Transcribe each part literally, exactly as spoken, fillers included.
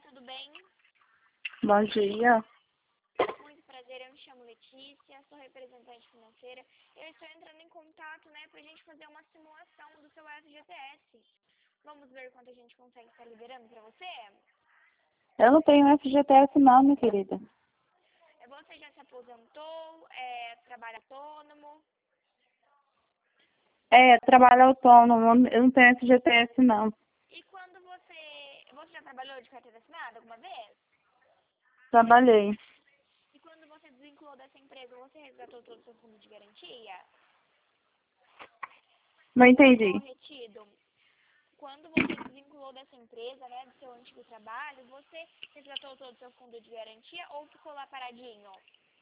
tudo bem? Bom dia. Muito prazer, eu me chamo Letícia, sou representante financeira. Eu estou entrando em contato, né, pra gente fazer uma simulação do seu F G T S. Vamos ver quanto a gente consegue estar liberando pra você? Eu não tenho F G T S não, minha querida. Você já se aposentou, é, trabalha autônomo? É, trabalho autônomo, eu não tenho F G T S não. E quando você... Você já trabalhou de carteira assinada alguma vez? Trabalhei. E quando você desvinculou dessa empresa, você resgatou todo o seu fundo de garantia? Não entendi. Ficou retido? Quando você desvinculou dessa empresa, né, do seu antigo trabalho, você resgatou todo o seu fundo de garantia ou ficou lá paradinho?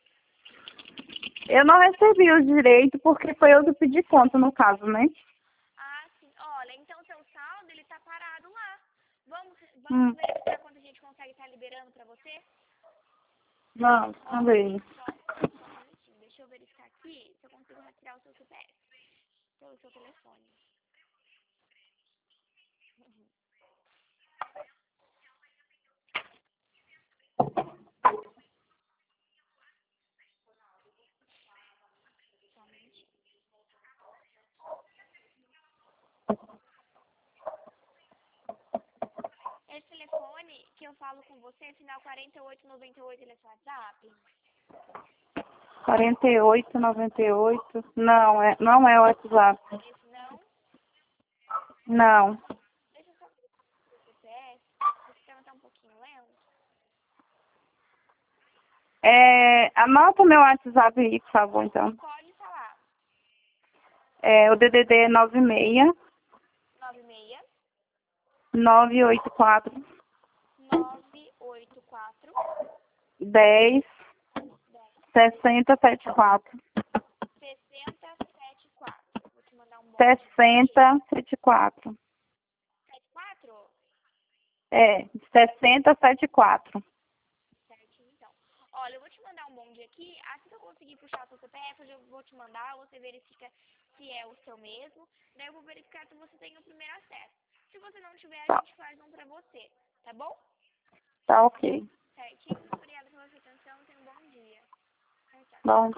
Eu não recebi o direito porque foi eu que pedi conta no caso, né? Ah, sim. Olha, então seu saldo, ele tá parado lá. Vamos, Hum. vamos verificar quanto a gente consegue estar liberando pra você? Não, também. Só, só um minutinho. Deixa eu verificar aqui se eu consigo retirar o seu C P F pelo seu telefone. Uhum. Só um minutinho. Esse telefone que eu falo com você, final quarenta e oito noventa e oito, ele é seu WhatsApp? quarenta e oito, noventa e oito. Não, é, não é o WhatsApp. Esse não? Não. Deixa eu só verificar o seu C P F. O sistema tá um pouquinho lento. É, anota meu WhatsApp aí, por favor, então. Pode falar. É, o D D D é nove seis nove seis nove oito quatro nove oito quatro um zero dez seis zero sete quatro. sessenta setenta e quatro. Vou te mandar um bom seis aqui. zero sete quatro. setenta e quatro? É, seis zero sete quatro. Certinho, então. Olha, eu vou te mandar um bonde aqui. Assim que eu conseguir puxar o seu C P F, eu já vou te mandar. Você verifica se é o seu mesmo. Daí eu vou verificar se você tem o primeiro acesso. Se você não tiver, a Tá, gente faz um pra você. Tá bom? tá ok. Certinho. Muito obrigada pela sua atenção. Tenha um bom dia. Tchau, tchau. Bom